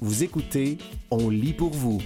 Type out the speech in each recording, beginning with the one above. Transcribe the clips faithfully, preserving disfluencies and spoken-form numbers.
Vous écoutez On lit pour vous.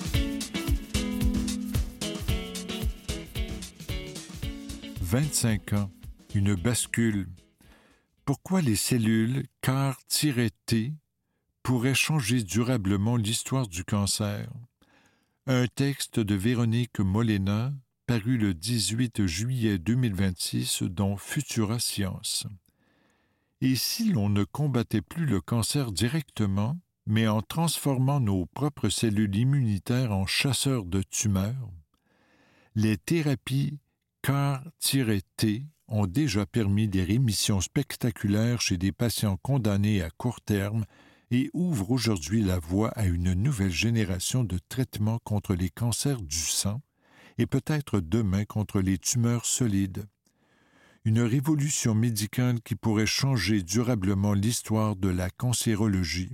vingt-cinq ans, une bascule. Pourquoi les cellules C A R T pourraient changer durablement l'histoire du cancer? Un texte de Véronique Molena, paru le dix-huit juillet deux mille vingt-six dans Futura Science. Et si l'on ne combattait plus le cancer directement, mais en transformant nos propres cellules immunitaires en chasseurs de tumeurs? Les thérapies C A R T ont déjà permis des rémissions spectaculaires chez des patients condamnés à court terme et ouvrent aujourd'hui la voie à une nouvelle génération de traitements contre les cancers du sang et peut-être demain contre les tumeurs solides. Une révolution médicale qui pourrait changer durablement l'histoire de la cancérologie.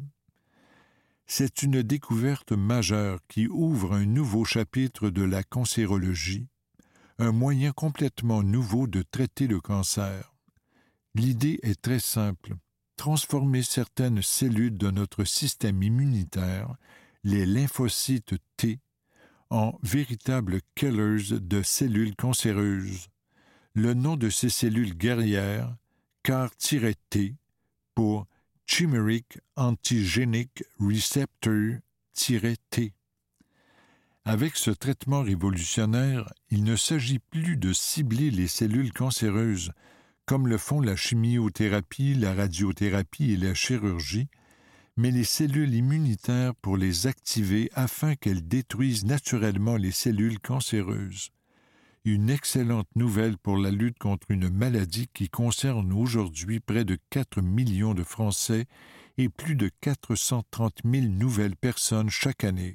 C'est une découverte majeure qui ouvre un nouveau chapitre de la cancérologie, un moyen complètement nouveau de traiter le cancer. L'idée est très simple. Transformer certaines cellules de notre système immunitaire, les lymphocytes T, en véritables killers de cellules cancéreuses. Le nom de ces cellules guerrières, C A R T, pour Chimeric Antigenic Receptor-T. Avec ce traitement révolutionnaire, il ne s'agit plus de cibler les cellules cancéreuses, comme le font la chimiothérapie, la radiothérapie et la chirurgie, mais les cellules immunitaires pour les activer afin qu'elles détruisent naturellement les cellules cancéreuses. Une excellente nouvelle pour la lutte contre une maladie qui concerne aujourd'hui près de quatre millions de Français et plus de quatre cent trente mille nouvelles personnes chaque année.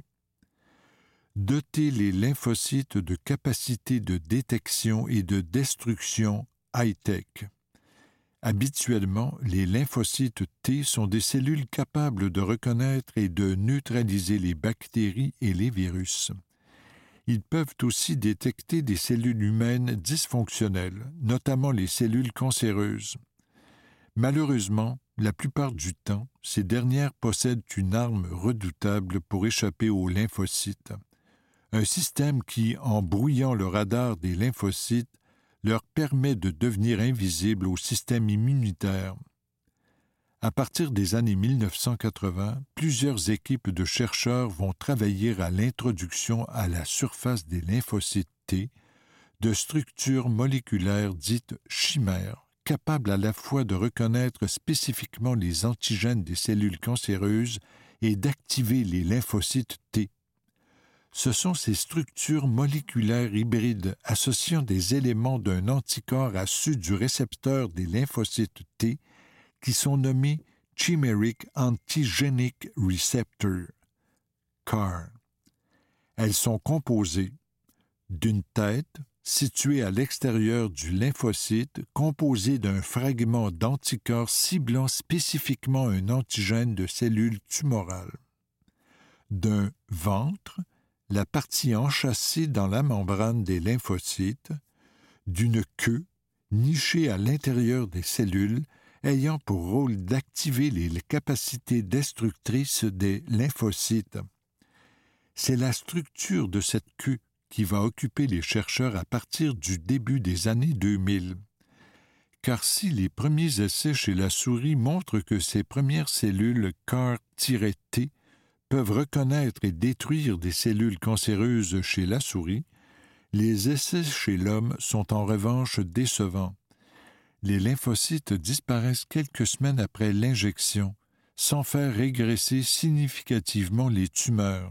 Doter les lymphocytes de capacités de détection et de destruction high-tech. Habituellement, les lymphocytes T sont des cellules capables de reconnaître et de neutraliser les bactéries et les virus. Ils peuvent aussi détecter des cellules humaines dysfonctionnelles, notamment les cellules cancéreuses. Malheureusement, la plupart du temps, ces dernières possèdent une arme redoutable pour échapper aux lymphocytes. Un système qui, en brouillant le radar des lymphocytes, leur permet de devenir invisibles au système immunitaire. À partir des années mille neuf cent quatre-vingts, plusieurs équipes de chercheurs vont travailler à l'introduction à la surface des lymphocytes T de structures moléculaires dites chimères, capables à la fois de reconnaître spécifiquement les antigènes des cellules cancéreuses et d'activer les lymphocytes T. Ce sont ces structures moléculaires hybrides associant des éléments d'un anticorps à ceux du récepteur des lymphocytes T qui sont nommés Chimeric Antigenic Receptor, C A R. Elles sont composées d'une tête située à l'extérieur du lymphocyte composée d'un fragment d'anticorps ciblant spécifiquement un antigène de cellules tumorales, d'un ventre, la partie enchâssée dans la membrane des lymphocytes, d'une queue nichée à l'intérieur des cellules ayant pour rôle d'activer les capacités destructrices des lymphocytes. C'est la structure de cette queue qui va occuper les chercheurs à partir du début des années deux mille. Car si les premiers essais chez la souris montrent que ces premières cellules C A R T peuvent reconnaître et détruire des cellules cancéreuses chez la souris, les essais chez l'homme sont en revanche décevants. Les lymphocytes disparaissent quelques semaines après l'injection, sans faire régresser significativement les tumeurs.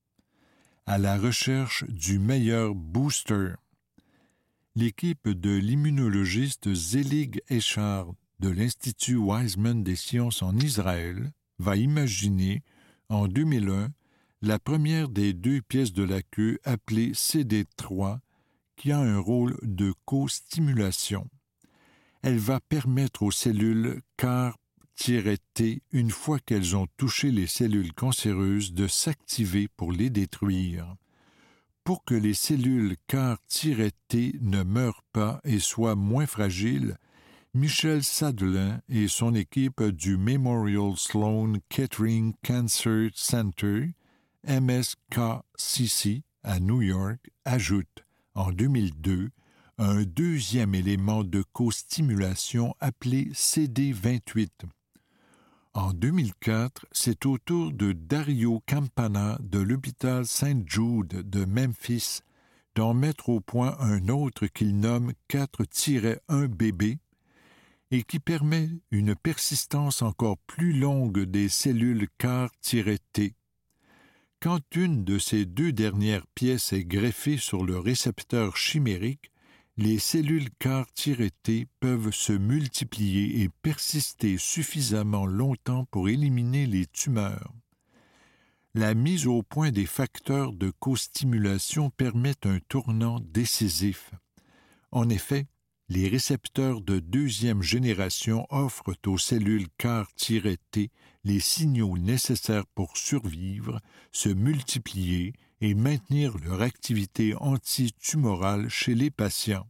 À la recherche du meilleur booster, l'équipe de l'immunologiste Zelig Echard de l'Institut Weizmann des sciences en Israël va imaginer, en deux mille un, la première des deux pièces de la queue appelée C D trois, qui a un rôle de co-stimulation. Elle va permettre aux cellules C A R T, une fois qu'elles ont touché les cellules cancéreuses, de s'activer pour les détruire. Pour que les cellules C A R T ne meurent pas et soient moins fragiles, Michel Sadelain et son équipe du Memorial Sloan Kettering Cancer Center, M S K C C, à New York, ajoutent, en deux mille deux, un deuxième élément de co-stimulation appelé C D vingt-huit. En deux mille quatre, c'est au tour de Dario Campana de l'hôpital Saint Jude de Memphis d'en mettre au point un autre qu'il nomme quatre tiret un B B et qui permet une persistance encore plus longue des cellules C A R T. Quand une de ces deux dernières pièces est greffée sur le récepteur chimérique, les cellules C A R T peuvent se multiplier et persister suffisamment longtemps pour éliminer les tumeurs. La mise au point des facteurs de co-stimulation permet un tournant décisif. En effet, les récepteurs de deuxième génération offrent aux cellules C A R T les signaux nécessaires pour survivre, se multiplier et maintenir leur activité antitumorale chez les patients.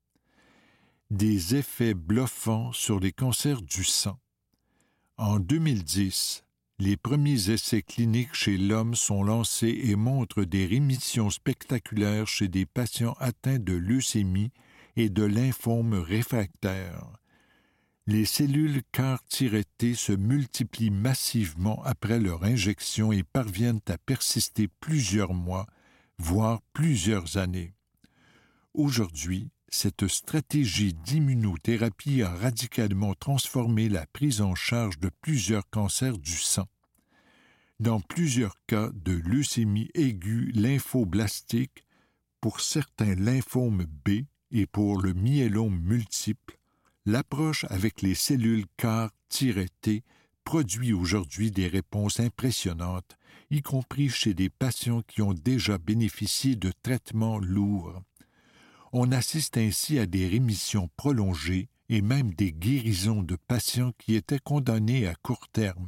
Des effets bluffants sur les cancers du sang. En deux mille dix, les premiers essais cliniques chez l'homme sont lancés et montrent des rémissions spectaculaires chez des patients atteints de leucémie et de lymphome réfractaire. Les cellules C A R T se multiplient massivement après leur injection et parviennent à persister plusieurs mois, voire plusieurs années. Aujourd'hui, cette stratégie d'immunothérapie a radicalement transformé la prise en charge de plusieurs cancers du sang. Dans plusieurs cas de leucémie aiguë lymphoblastique, pour certains lymphomes B et pour le myélome multiple, l'approche avec les cellules C A R T produit aujourd'hui des réponses impressionnantes, y compris chez des patients qui ont déjà bénéficié de traitements lourds. On assiste ainsi à des rémissions prolongées et même des guérisons de patients qui étaient condamnés à court terme.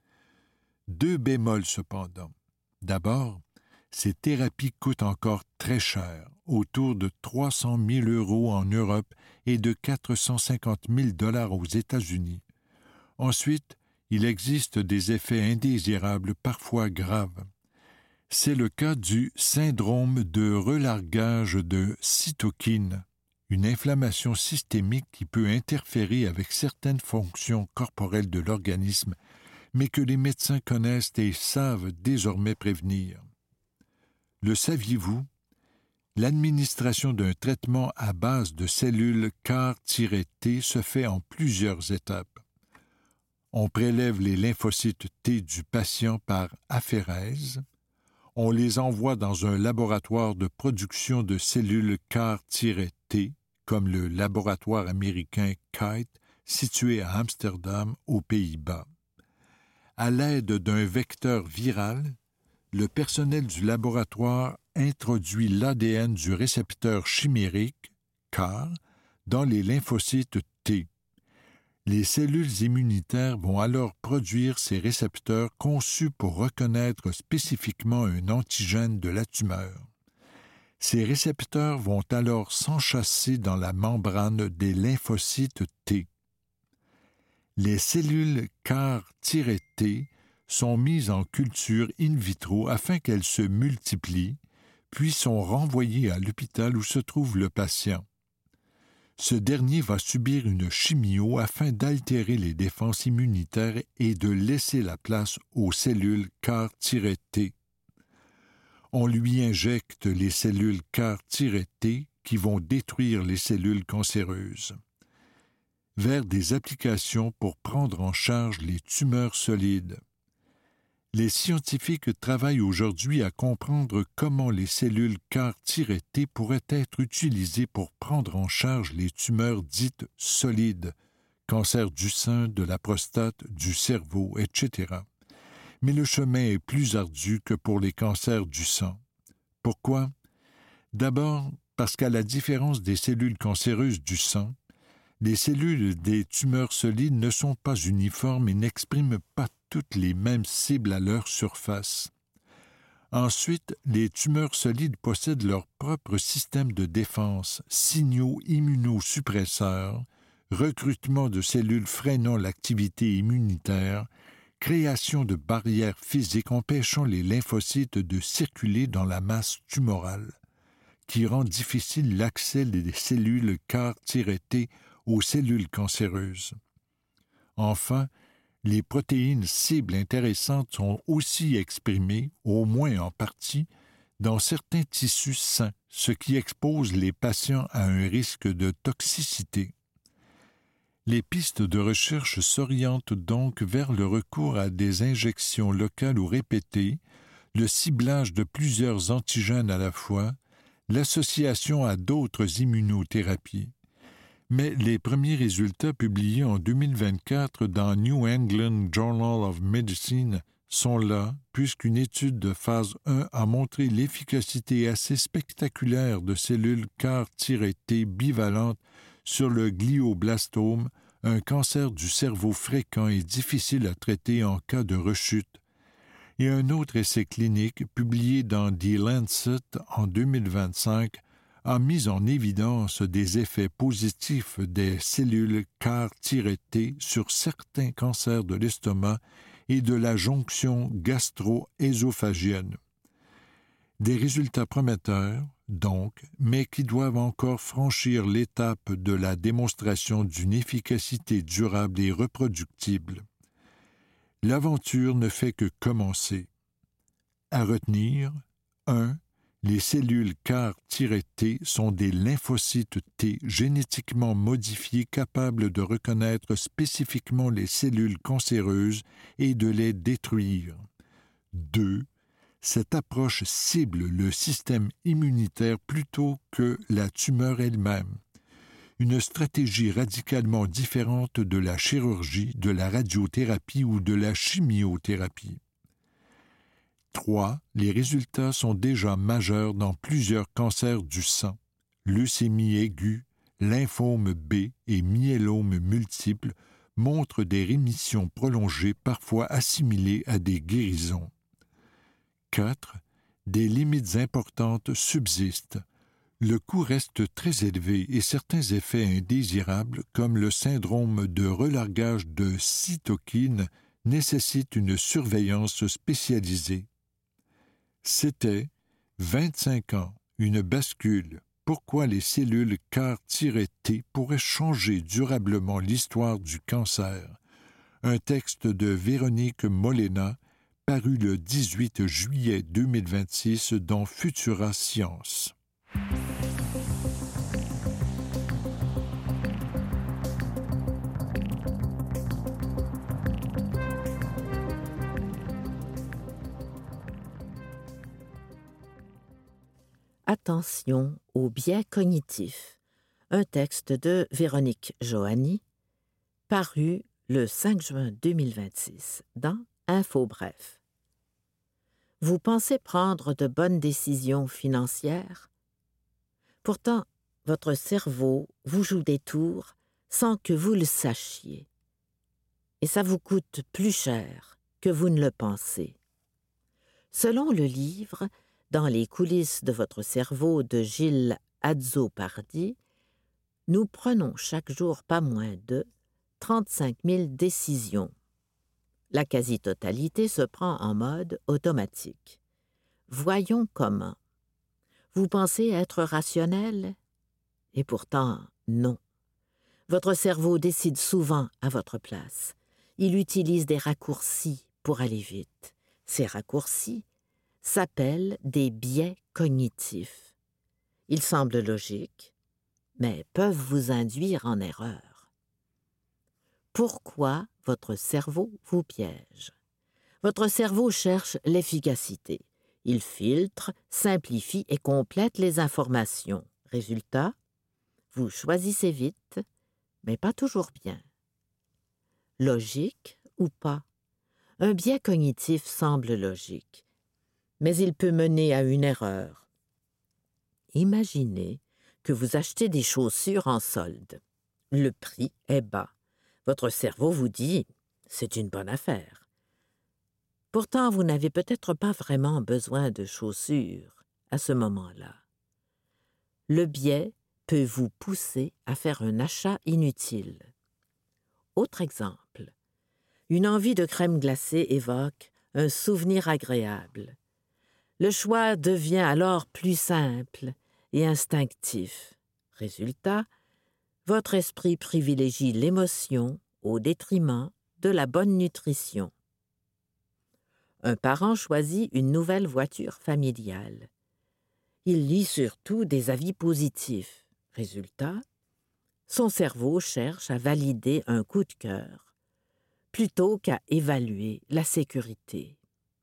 Deux bémols cependant. D'abord, ces thérapies coûtent encore très cher, autour de trois cent mille euros en Europe et de quatre cent cinquante mille dollars aux États-Unis. Ensuite, il existe des effets indésirables parfois graves. C'est le cas du syndrome de relargage de cytokines, une inflammation systémique qui peut interférer avec certaines fonctions corporelles de l'organisme, mais que les médecins connaissent et savent désormais prévenir. Le saviez-vous? L'administration d'un traitement à base de cellules C A R T se fait en plusieurs étapes. On prélève les lymphocytes T du patient par aphérèse. On les envoie dans un laboratoire de production de cellules C A R T, comme le laboratoire américain Kite, situé à Amsterdam, aux Pays-Bas. À l'aide d'un vecteur viral, le personnel du laboratoire introduit l'A D N du récepteur chimérique, C A R, dans les lymphocytes T. Les cellules immunitaires vont alors produire ces récepteurs conçus pour reconnaître spécifiquement un antigène de la tumeur. Ces récepteurs vont alors s'enchâsser dans la membrane des lymphocytes T. Les cellules C A R T sont mises en culture in vitro afin qu'elles se multiplient, puis sont renvoyées à l'hôpital où se trouve le patient. Ce dernier va subir une chimio afin d'altérer les défenses immunitaires et de laisser la place aux cellules C A R T. On lui injecte les cellules C A R T qui vont détruire les cellules cancéreuses. Vers des applications pour prendre en charge les tumeurs solides. Les scientifiques travaillent aujourd'hui à comprendre comment les cellules C A R T pourraient être utilisées pour prendre en charge les tumeurs dites solides, cancer du sein, de la prostate, du cerveau, et cetera. Mais le chemin est plus ardu que pour les cancers du sang. Pourquoi? D'abord, parce qu'à la différence des cellules cancéreuses du sang, les cellules des tumeurs solides ne sont pas uniformes et n'expriment pas toutes les mêmes cibles à leur surface. Ensuite, les tumeurs solides possèdent leur propre système de défense, signaux immunosuppresseurs, recrutement de cellules freinant l'activité immunitaire, création de barrières physiques empêchant les lymphocytes de circuler dans la masse tumorale, qui rend difficile l'accès des cellules C A R-T aux cellules cancéreuses. Enfin, les protéines cibles intéressantes sont aussi exprimées, au moins en partie, dans certains tissus sains, ce qui expose les patients à un risque de toxicité. Les pistes de recherche s'orientent donc vers le recours à des injections locales ou répétées, le ciblage de plusieurs antigènes à la fois, l'association à d'autres immunothérapies. Mais les premiers résultats publiés en deux mille vingt-quatre dans New England Journal of Medicine sont là, puisqu'une étude de phase un a montré l'efficacité assez spectaculaire de cellules C A R-T bivalentes sur le glioblastome, un cancer du cerveau fréquent et difficile à traiter en cas de rechute, et un autre essai clinique publié dans The Lancet en deux mille vingt-cinq a mis en évidence des effets positifs des cellules C A R-T sur certains cancers de l'estomac et de la jonction gastro-ésophagienne. Des résultats prometteurs, donc, mais qui doivent encore franchir l'étape de la démonstration d'une efficacité durable et reproductible. L'aventure ne fait que commencer. À retenir, un. Les cellules C A R-T sont des lymphocytes T génétiquement modifiés capables de reconnaître spécifiquement les cellules cancéreuses et de les détruire. deux. Cette approche cible le système immunitaire plutôt que la tumeur elle-même. Une stratégie radicalement différente de la chirurgie, de la radiothérapie ou de la chimiothérapie. trois. Les résultats sont déjà majeurs dans plusieurs cancers du sang, leucémie aiguë, lymphome B et myélome multiple montrent des rémissions prolongées parfois assimilées à des guérisons. quatre. Des limites importantes subsistent. Le coût reste très élevé et certains effets indésirables, comme le syndrome de relargage de cytokines, nécessitent une surveillance spécialisée. C'était, vingt-cinq ans, une bascule. Pourquoi les cellules C A R-T pourraient changer durablement l'histoire du cancer? Un texte de Véronique Molena, paru le dix-huit juillet deux mille vingt-six dans Futura Science. Attention aux biais cognitifs. Un texte de Véronique Joanny, paru le cinq juin deux mille vingt-six dans Info Bref. Vous pensez prendre de bonnes décisions financières? Pourtant, votre cerveau vous joue des tours sans que vous le sachiez. Et ça vous coûte plus cher que vous ne le pensez. Selon le livre « Dans les coulisses de votre cerveau » de Gilles Azzopardi, nous prenons chaque jour pas moins de trente-cinq mille décisions. La quasi-totalité se prend en mode automatique. Voyons comment. Vous pensez être rationnel? Et pourtant, non. Votre cerveau décide souvent à votre place. Il utilise des raccourcis pour aller vite. Ces raccourcis s'appellent des biais cognitifs. Ils semblent logiques, mais peuvent vous induire en erreur. Pourquoi votre cerveau vous piège? Votre cerveau cherche l'efficacité. Il filtre, simplifie et complète les informations. Résultat, vous choisissez vite, mais pas toujours bien. Logique ou pas? Un biais cognitif semble logique, mais il peut mener à une erreur. Imaginez que vous achetez des chaussures en solde. Le prix est bas. Votre cerveau vous dit « c'est une bonne affaire ». Pourtant, vous n'avez peut-être pas vraiment besoin de chaussures à ce moment-là. Le biais peut vous pousser à faire un achat inutile. Autre exemple, une envie de crème glacée évoque un souvenir agréable. Le choix devient alors plus simple et instinctif. Résultat, votre esprit privilégie l'émotion au détriment de la bonne nutrition. Un parent choisit une nouvelle voiture familiale. Il lit surtout des avis positifs. Résultat, son cerveau cherche à valider un coup de cœur plutôt qu'à évaluer la sécurité.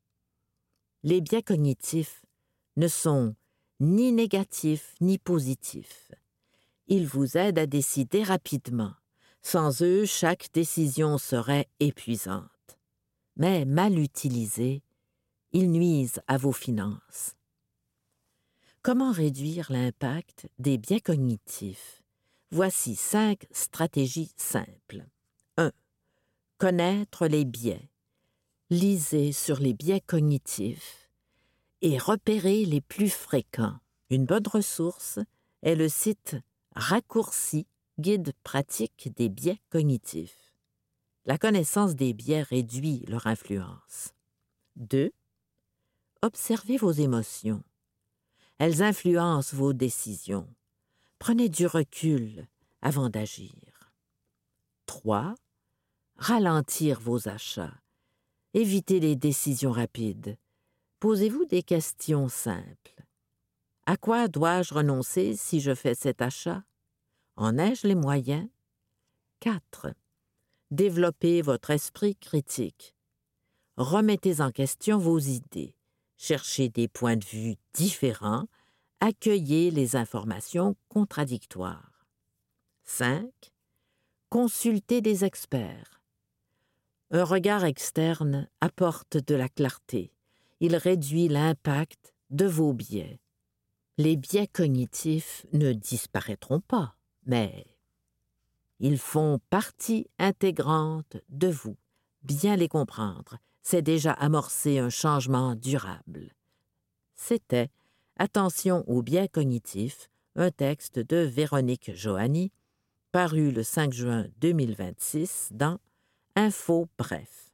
Les biais cognitifs ne sont ni négatifs ni positifs. Ils vous aident à décider rapidement. Sans eux, chaque décision serait épuisante. Mais mal utilisés, ils nuisent à vos finances. Comment réduire l'impact des biais cognitifs? Voici cinq stratégies simples. un. Connaître les biais. Lisez sur les biais cognitifs et repérez les plus fréquents. Une bonne ressource est le site Raccourci, guide pratique des biais cognitifs. La connaissance des biais réduit leur influence. deux. Observez vos émotions. Elles influencent vos décisions. Prenez du recul avant d'agir. trois. Ralentir vos achats. Évitez les décisions rapides. Posez-vous des questions simples. À quoi dois-je renoncer si je fais cet achat? En ai-je les moyens? quatre. Développez votre esprit critique. Remettez en question vos idées. Cherchez des points de vue différents. Accueillez les informations contradictoires. cinq. Consultez des experts. Un regard externe apporte de la clarté. Il réduit l'impact de vos biais. Les biais cognitifs ne disparaîtront pas, mais ils font partie intégrante de vous. Bien les comprendre, c'est déjà amorcer un changement durable. C'était « Attention aux biais cognitifs », un texte de Véronique Johanny, paru le cinq juin deux mille vingt-six dans Info Bref.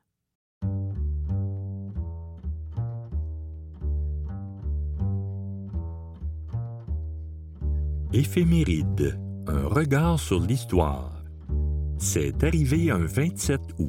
Éphéméride, un regard sur l'histoire. C'est arrivé un vingt-sept août.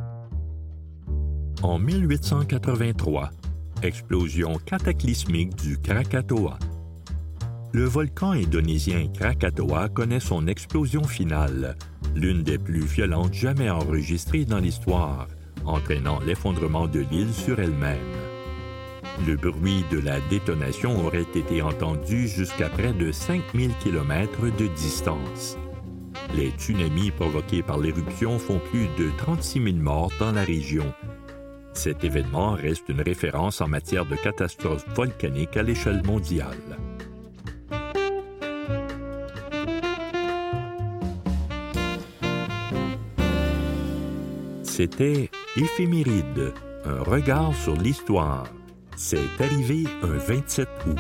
En mille huit cent quatre-vingt-trois, explosion cataclysmique du Krakatoa. Le volcan indonésien Krakatoa connaît son explosion finale, l'une des plus violentes jamais enregistrées dans l'histoire, entraînant l'effondrement de l'île sur elle-même. Le bruit de la détonation aurait été entendu jusqu'à près de cinq mille kilomètres de distance. Les tsunamis provoqués par l'éruption font plus de trente-six mille morts dans la région. Cet événement reste une référence en matière de catastrophes volcaniques à l'échelle mondiale. C'était Éphéméride, un regard sur l'histoire. C'est arrivé un vingt-sept août.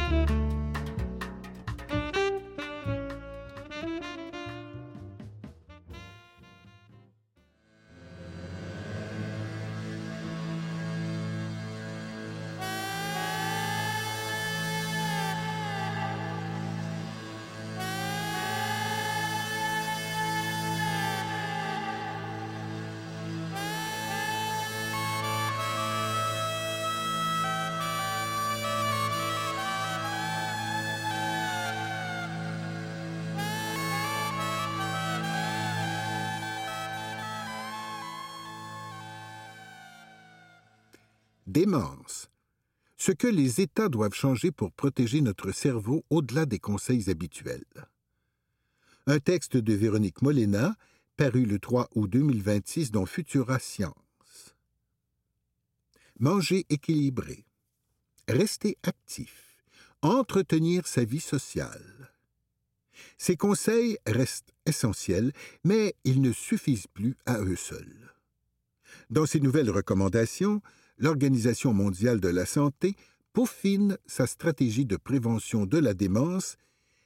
Démence. Ce que les États doivent changer pour protéger notre cerveau au-delà des conseils habituels. Un texte de Véronique Molena, paru le trois août deux mille vingt-six dans Futura Science. Manger équilibré. Rester actif. Entretenir sa vie sociale. Ces conseils restent essentiels, mais ils ne suffisent plus à eux seuls. Dans ces nouvelles recommandations, l'Organisation mondiale de la santé peaufine sa stratégie de prévention de la démence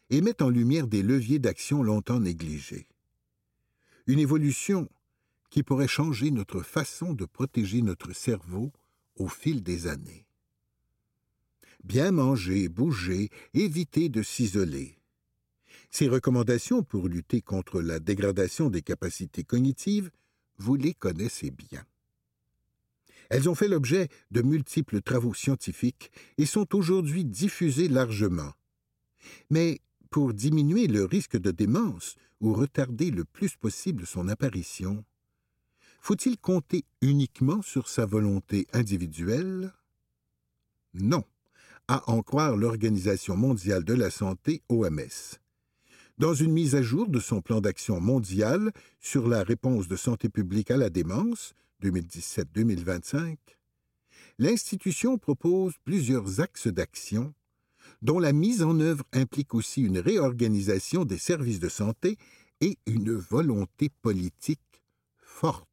et met en lumière des leviers d'action longtemps négligés. Une évolution qui pourrait changer notre façon de protéger notre cerveau au fil des années. Bien manger, bouger, éviter de s'isoler. Ces recommandations pour lutter contre la dégradation des capacités cognitives, vous les connaissez bien. Elles ont fait l'objet de multiples travaux scientifiques et sont aujourd'hui diffusées largement. Mais pour diminuer le risque de démence ou retarder le plus possible son apparition, faut-il compter uniquement sur sa volonté individuelle? Non, à en croire l'Organisation mondiale de la santé, O M S. Dans une mise à jour de son plan d'action mondial sur la réponse de santé publique à la démence, deux mille dix-sept à deux mille vingt-cinq, l'institution propose plusieurs axes d'action, dont la mise en œuvre implique aussi une réorganisation des services de santé et une volonté politique forte.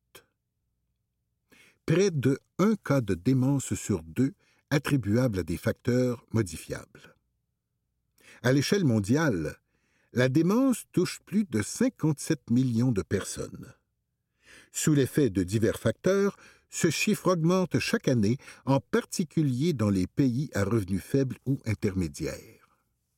Près de un cas de démence sur deux attribuable à des facteurs modifiables. À l'échelle mondiale, la démence touche plus de cinquante-sept millions de personnes. Sous l'effet de divers facteurs, ce chiffre augmente chaque année, en particulier dans les pays à revenus faibles ou intermédiaires.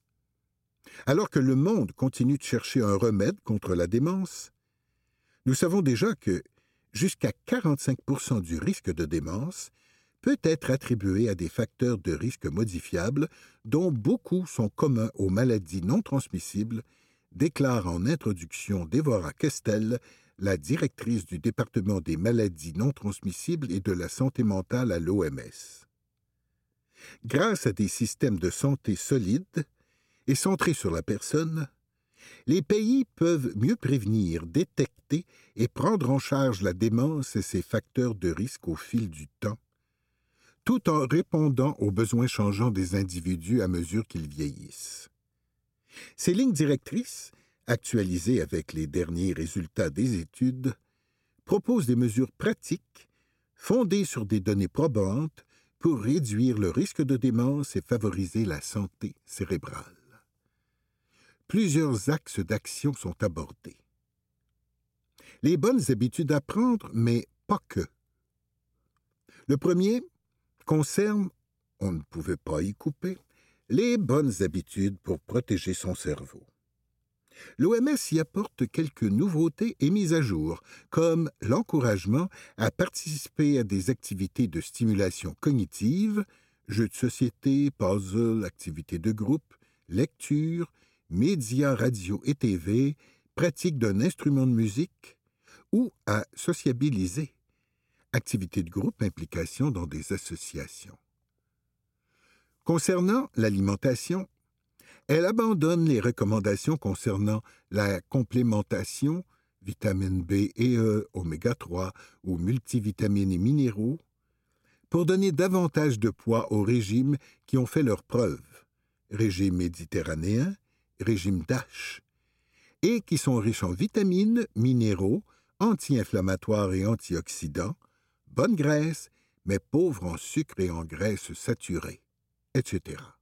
Alors que le monde continue de chercher un remède contre la démence, nous savons déjà que jusqu'à quarante-cinq pour cent du risque de démence peut être attribué à des facteurs de risque modifiables dont beaucoup sont communs aux maladies non transmissibles, déclare en introduction Deborah Kestel, la directrice du département des maladies non transmissibles et de la santé mentale à l'O M S. Grâce à des systèmes de santé solides et centrés sur la personne, les pays peuvent mieux prévenir, détecter et prendre en charge la démence et ses facteurs de risque au fil du temps, tout en répondant aux besoins changeants des individus à mesure qu'ils vieillissent. Ces lignes directrices, actualisées avec les derniers résultats des études, proposent des mesures pratiques fondées sur des données probantes pour réduire le risque de démence et favoriser la santé cérébrale. Plusieurs axes d'action sont abordés. Les bonnes habitudes à prendre, mais pas que. Le premier concerne, on ne pouvait pas y couper, les bonnes habitudes pour protéger son cerveau. L'O M S y apporte quelques nouveautés et mises à jour, comme l'encouragement à participer à des activités de stimulation cognitive, jeux de société, puzzles, activités de groupe, lecture, médias radio et T V, pratique d'un instrument de musique, ou à sociabiliser, activités de groupe, implication dans des associations. Concernant l'alimentation, elle abandonne les recommandations concernant la complémentation, vitamines B et E, oméga trois ou multivitamines et minéraux, pour donner davantage de poids aux régimes qui ont fait leurs preuves, régime méditerranéen, régime DASH, et qui sont riches en vitamines, minéraux, anti-inflammatoires et antioxydants, bonne graisse, mais pauvres en sucre et en graisses saturées, et cetera.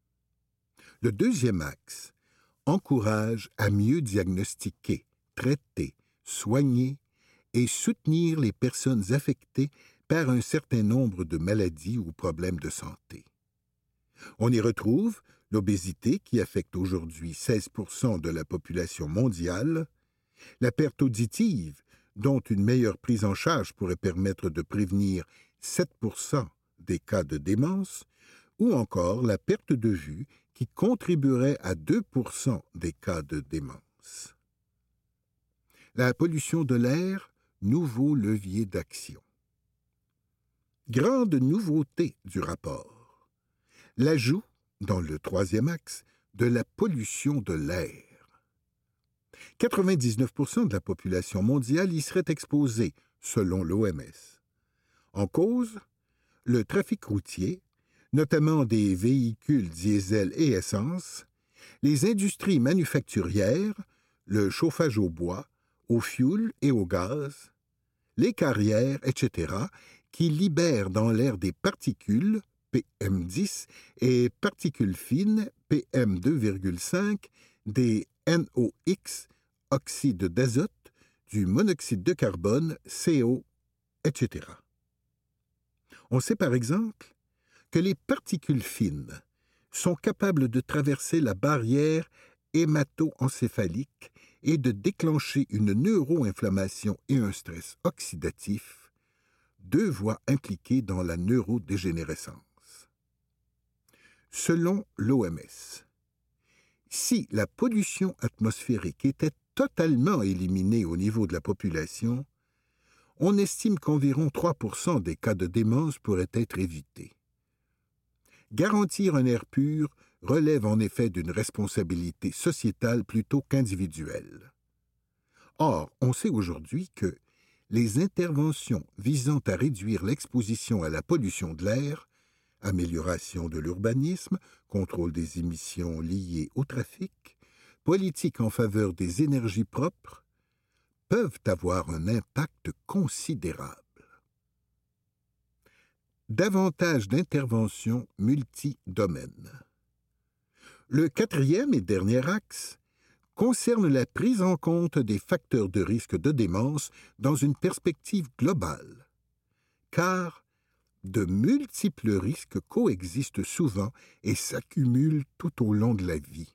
Le deuxième axe encourage à mieux diagnostiquer, traiter, soigner et soutenir les personnes affectées par un certain nombre de maladies ou problèmes de santé. On y retrouve l'obésité qui affecte aujourd'hui seize pour cent de la population mondiale, la perte auditive, dont une meilleure prise en charge pourrait permettre de prévenir sept pour cent des cas de démence, ou encore la perte de vue qui contribuerait à deux pour cent des cas de démence. La pollution de l'air, nouveau levier d'action. Grande nouveauté du rapport. L'ajout, dans le troisième axe, de la pollution de l'air. quatre-vingt-dix-neuf pour cent de la population mondiale y serait exposée, selon l'O M S. En cause, le trafic routier, notamment des véhicules diesel et essence, les industries manufacturières, le chauffage au bois, au fioul et au gaz, les carrières, et cetera, qui libèrent dans l'air des particules, P M dix, et particules fines, P M deux virgule cinq, des N O X, oxyde d'azote, du monoxyde de carbone, C O, et cetera. On sait par exemple que les particules fines sont capables de traverser la barrière hémato-encéphalique et de déclencher une neuroinflammation et un stress oxydatif, deux voies impliquées dans la neurodégénérescence. Selon l'O M S, si la pollution atmosphérique était totalement éliminée au niveau de la population, on estime qu'environ trois pour cent des cas de démence pourraient être évités. Garantir un air pur relève en effet d'une responsabilité sociétale plutôt qu'individuelle. Or, on sait aujourd'hui que les interventions visant à réduire l'exposition à la pollution de l'air, amélioration de l'urbanisme, contrôle des émissions liées au trafic, politique en faveur des énergies propres, peuvent avoir un impact considérable. Davantage d'interventions multidomaines. Le quatrième et dernier axe concerne la prise en compte des facteurs de risque de démence dans une perspective globale, car de multiples risques coexistent souvent et s'accumulent tout au long de la vie.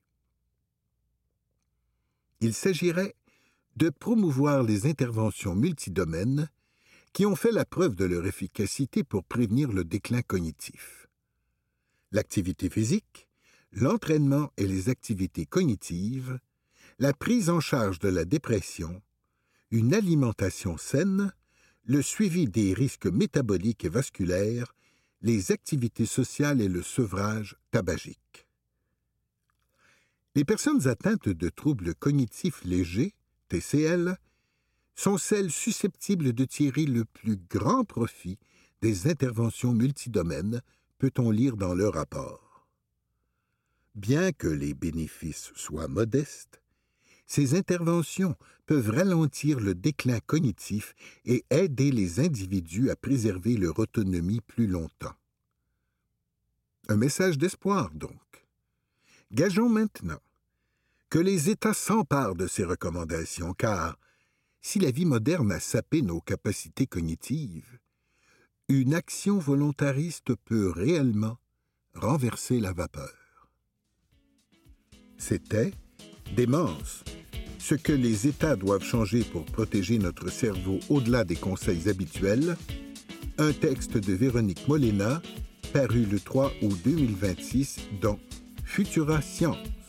Il s'agirait de promouvoir les interventions multidomaines qui ont fait la preuve de leur efficacité pour prévenir le déclin cognitif. L'activité physique, l'entraînement et les activités cognitives, la prise en charge de la dépression, une alimentation saine, le suivi des risques métaboliques et vasculaires, les activités sociales et le sevrage tabagique. Les personnes atteintes de troubles cognitifs légers, T C L, sont celles susceptibles de tirer le plus grand profit des interventions multidomaines, peut-on lire dans le rapport. Bien que les bénéfices soient modestes, ces interventions peuvent ralentir le déclin cognitif et aider les individus à préserver leur autonomie plus longtemps. Un message d'espoir, donc. Gageons maintenant que les États s'emparent de ces recommandations, car si la vie moderne a sapé nos capacités cognitives, une action volontariste peut réellement renverser la vapeur. C'était Démence, ce que les États doivent changer pour protéger notre cerveau au-delà des conseils habituels, un texte de Véronique Molina, paru le trois août deux mille vingt-six dans Futura Science.